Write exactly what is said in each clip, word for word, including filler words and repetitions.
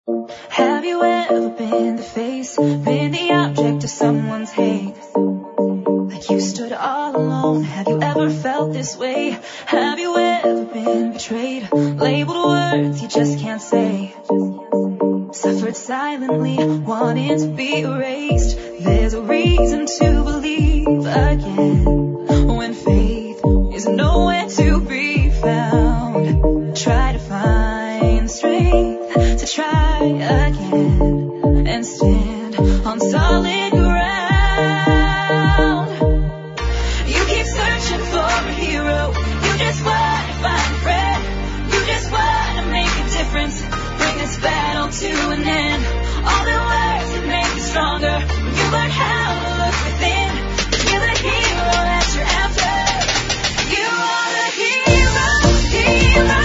Have you ever been the face, been the object of someone's hate? Like you stood all alone. Have you ever felt this way? Have you ever been betrayed, labeled words you just can't say? Suffered silently, wanting to be erased. There's a reason to believe again when faith is nowhere to be found. Try to find strength to try again and stand on solid ground. You keep searching for a hero. You just want to find a friend. You just want to make a difference. Bring this battle to an end. All the words that make you stronger. When you learn how to look within, you're the hero that you're after. You are the hero, hero.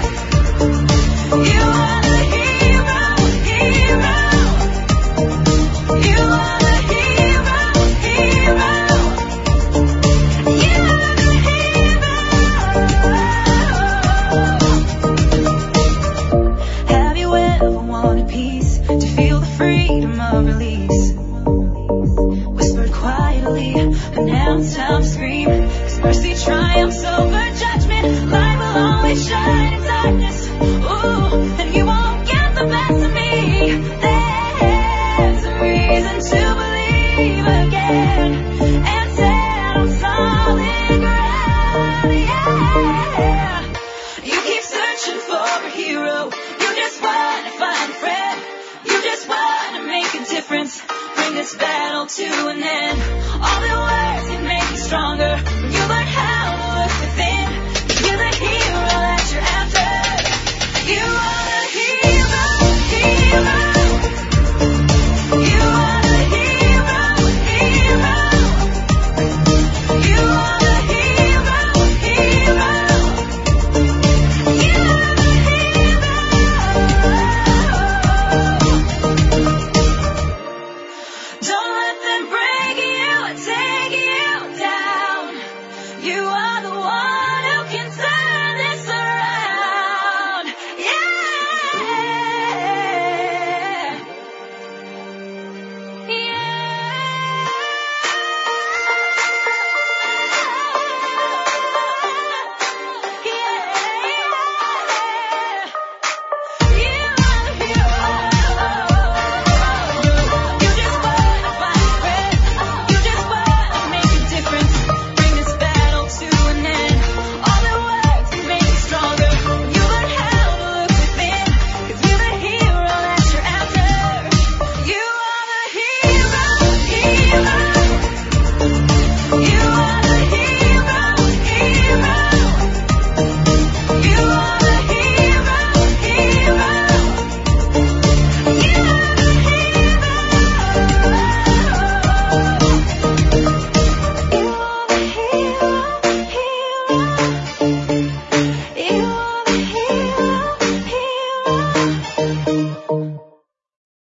You are the hero, hero. You are the hero, hero. You are the hero. Have you ever wanted peace, to feel the freedom of release? Whispered quietly, but now it's time to scream. 'Cause mercy triumphs over judgment. Light will always shine in darkness. Ooh, and you won't get the best of me. There's a reason to believe again and stand on solid ground. Yeah. You keep searching for a hero. You just want to find a friend. You just want to make a difference. Bring this battle to an end. All the words that make you stronger.